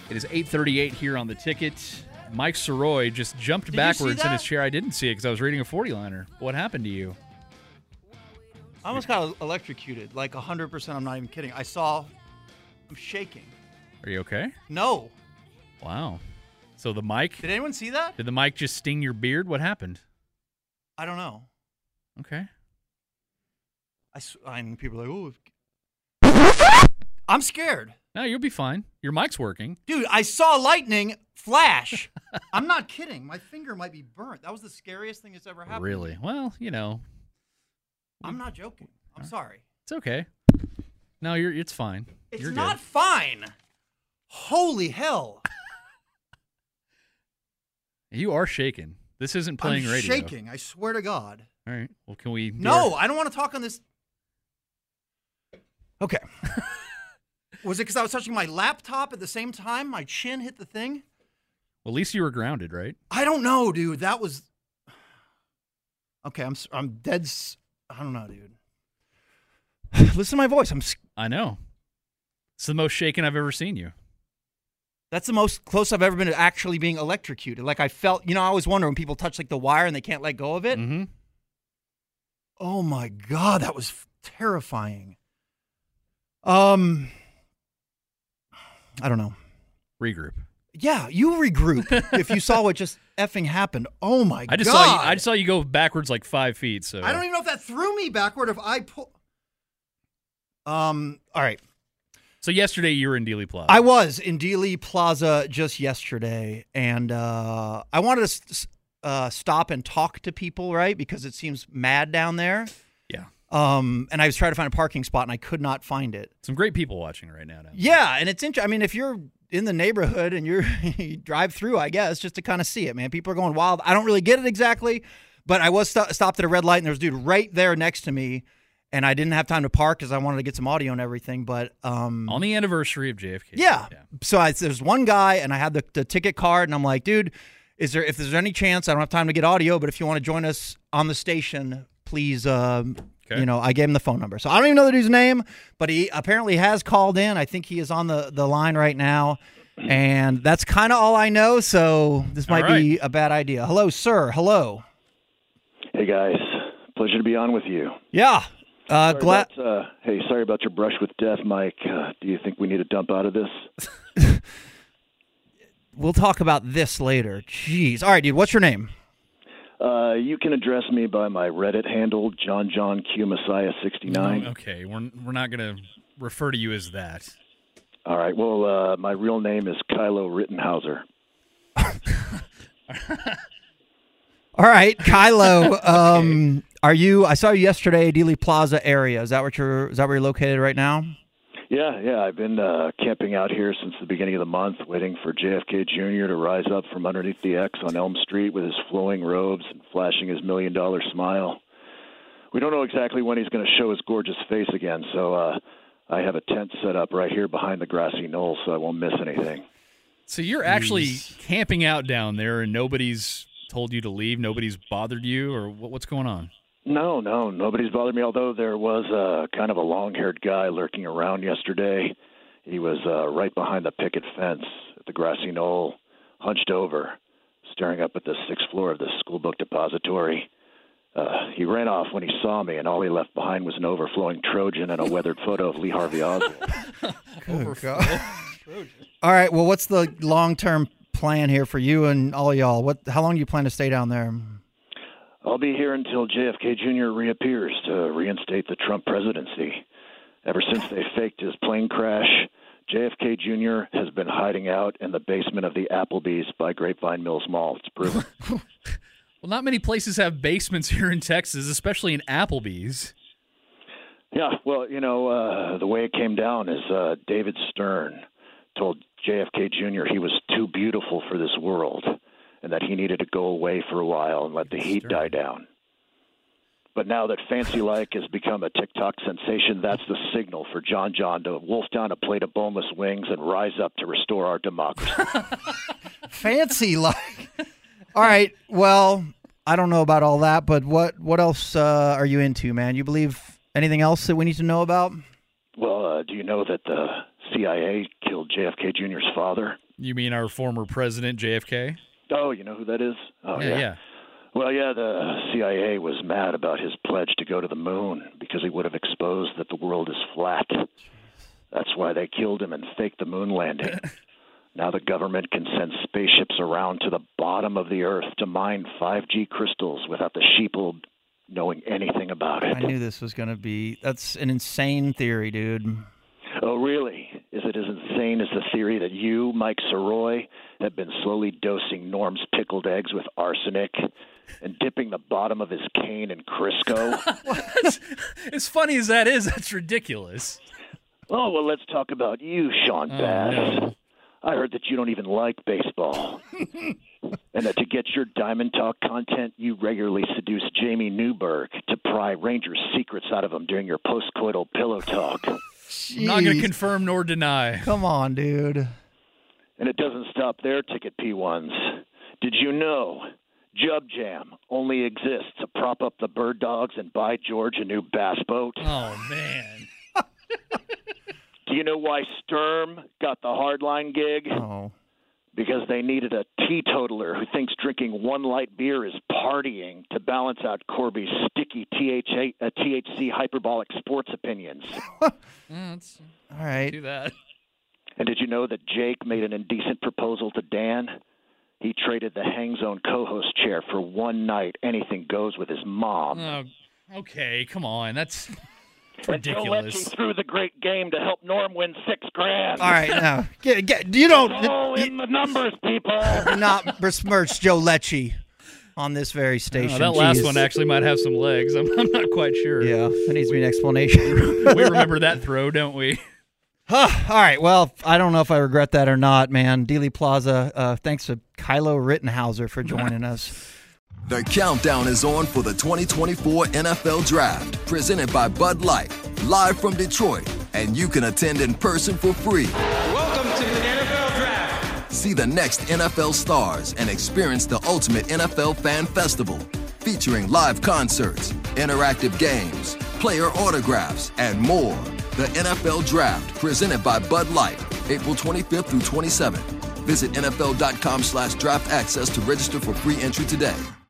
It is 8:38 here on the ticket. Mike Soroy just jumped backwards in his chair. I didn't see it because I was reading a 40-liner. What happened to you? I almost got electrocuted, like 100%. I'm not even kidding. I'm shaking. Are you okay? No. Wow. So the mic... Did anyone see that? Did the mic just sting your beard? What happened? I don't know. Okay. I mean, people are like, oh. I'm scared. No, you'll be fine. Your mic's working. Dude, I saw lightning flash. I'm not kidding. My finger might be burnt. That was the scariest thing that's ever happened. Really? Well, I'm not joking. I'm sorry. It's okay. No, it's fine. It's not fine. Holy hell. You are shaking. This isn't playing radio. I'm shaking. I swear to God. All right. Well, can we... I don't want to talk on this. Okay. Was it because I was touching my laptop at the same time? My chin hit the thing? Well, at least you were grounded, right? I don't know, dude. That was... Okay, I'm dead... I don't know, dude. Listen to my voice. I know. It's the most shaken I've ever seen you. That's the most close I've ever been to actually being electrocuted. Like I felt, I always wonder when people touch like the wire and they can't let go of it. Mm-hmm. Oh my God, that was terrifying. I don't know. Regroup. Yeah, you regroup if you saw what just effing happened. Oh my God. I just saw you go backwards like 5 feet. So I don't even know if that threw me backward if I pull. All right. So yesterday you were in Dealey Plaza. I was in Dealey Plaza just yesterday, and I wanted to stop and talk to people, right? Because it seems mad down there. Yeah. And I was trying to find a parking spot, and I could not find it. Some great people watching right now. Yeah, and it's interesting. I mean, if you're in the neighborhood and you drive through, I guess, just to kind of see it, man. People are going wild. I don't really get it exactly, but I was stopped at a red light, and there was a dude right there next to me. And I didn't have time to park because I wanted to get some audio and everything. But on the anniversary of JFK. Yeah. So there's one guy, and I had the ticket card, and I'm like, dude, if there's any chance, I don't have time to get audio, but if you want to join us on the station, please, okay. I gave him the phone number. So I don't even know the dude's name, but he apparently has called in. I think he is on the line right now. And that's kind of all I know. So this might be a bad idea. Hello, sir. Hello. Hey, guys. Pleasure to be on with you. Yeah. Sorry about your brush with death, Mike. Do you think we need to dump out of this? We'll talk about this later. Jeez. All right, dude. What's your name? You can address me by my Reddit handle, John Q Messiah 69. Okay, we're not going to refer to you as that. All right. Well, my real name is Kylo Rittenhauser. All right, Kylo. Okay. I saw you yesterday, Dealey Plaza area. Is that where you're located right now? Yeah. I've been camping out here since the beginning of the month, waiting for JFK Jr. to rise up from underneath the X on Elm Street with his flowing robes and flashing his $1 million smile. We don't know exactly when he's going to show his gorgeous face again, so I have a tent set up right here behind the grassy knoll, so I won't miss anything. So you're actually camping out down there, and nobody's told you to leave? Nobody's bothered you, or what's going on? No, nobody's bothered me, although there was kind of a long-haired guy lurking around yesterday. He was right behind the picket fence at the grassy knoll, hunched over, staring up at the 6th floor of the school book depository. He ran off when he saw me, and all he left behind was an overflowing Trojan and a weathered photo of Lee Harvey Oswald. Overflowing Trojan. All right, well, what's the long-term plan here for you and all y'all? How long do you plan to stay down there? I'll be here until JFK Jr. reappears to reinstate the Trump presidency. Ever since they faked his plane crash, JFK Jr. has been hiding out in the basement of the Applebee's by Grapevine Mills Mall. It's proven. Well, not many places have basements here in Texas, especially in Applebee's. Yeah, well, the way it came down is David Stern told JFK Jr. he was too beautiful for this world, and that he needed to go away for a while and let the heat die down. But now that Fancy Like has become a TikTok sensation, that's the signal for John to wolf down a plate of boneless wings and rise up to restore our democracy. Fancy Like. All right, well, I don't know about all that, but what else are you into, man? You believe anything else that we need to know about? Well, do you know that the CIA killed killed JFK Jr.'s father. You mean our former president, JFK? Oh, you know who that is? Oh, yeah. Well, yeah, the CIA was mad about his pledge to go to the moon because he would have exposed that the world is flat. That's why they killed him and faked the moon landing. Now the government can send spaceships around to the bottom of the Earth to mine 5G crystals without the sheeple knowing anything about it. I knew this was going to be... That's an insane theory, dude. Oh, really? Is it as insane as the theory that you, Mike Soroy, have been slowly dosing Norm's pickled eggs with arsenic and dipping the bottom of his cane in Crisco? As funny as that is, that's ridiculous. Oh, well, let's talk about you, Sean Bass. No. I heard that you don't even like baseball. And that to get your Diamond Talk content, you regularly seduce Jamie Newberg to pry Rangers' secrets out of him during your post-coital pillow talk. Jeez. I'm not going to confirm nor deny. Come on, dude. And it doesn't stop there, Ticket P1s. Did you know Jub Jam only exists to prop up the bird dogs and buy George a new bass boat? Oh, man. Do you know why Sturm got the hardline gig? Oh. Because they needed a teetotaler who thinks drinking one light beer is partying to balance out Corby's sticky THC hyperbolic sports opinions. All right. Do that. And did you know that Jake made an indecent proposal to Dan? He traded the Hang Zone co-host chair for one night. Anything goes with his mom. Oh, okay, come on. That's And ridiculous. Joe Lecce threw the great game to help Norm win $6,000. All right, now. You don't... Oh, in the numbers, people. Do not besmirch Joe Lecce on this very station. That last Jeez. one actually might have some legs. I'm not quite sure. Yeah, there needs to be an explanation. We remember that throw, don't we? All right, well, I don't know if I regret that or not, man. Dealey Plaza, thanks to Kylo Rittenhauser for joining us. The countdown is on for the 2024 NFL Draft, presented by Bud Light, live from Detroit, and you can attend in person for free. Welcome to the NFL Draft. See the next NFL stars and experience the ultimate NFL fan festival, featuring live concerts, interactive games, player autographs, and more. The NFL Draft, presented by Bud Light, April 25th through 27th. Visit NFL.com/draft access to register for free entry today.